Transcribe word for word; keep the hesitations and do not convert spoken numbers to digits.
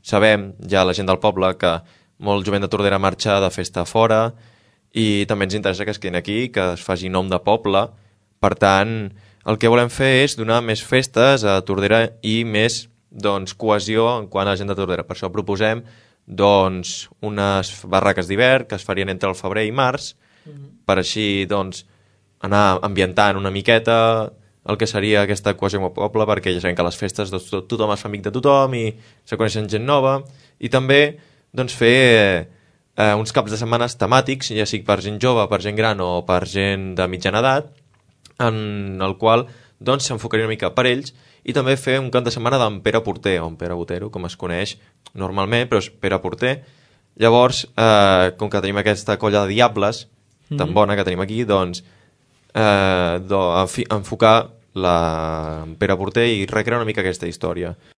sabem, ja la gent del poble, que molt jovent de Tordera marxa de festa fora i també ens interessa que es quedin aquí, que es faci nom de poble. Per tant, el que volem fer és donar més festes a Tordera i més doncs, cohesió en quant a la gent de Tordera. Per això proposem doncs, unes barraques d'hivern que es farien entre el febrer i març, mm-hmm. per així doncs, anar ambientant una miqueta el que seria aquesta cohesió amb el poble, perquè ja sabem que a les festes doncs, tot, tothom es fa amic de tothom i se coneixen gent nova, i també doncs, fer eh, uns caps de setmanes temàtics, ja sigui per gent jove, per gent gran o per gent de mitjana edat, en el qual doncs, s'enfocaria una mica per ells, i també fer un cap de setmana d'en Pere Porter, o en Pere Botero, com es coneix normalment, però és Pere Porter. Llavors, eh, com que tenim aquesta colla de diables, mm-hmm. tan bona que tenim aquí, doncs, eh, do, enfocar la en Pere Porter i recrear una mica aquesta història.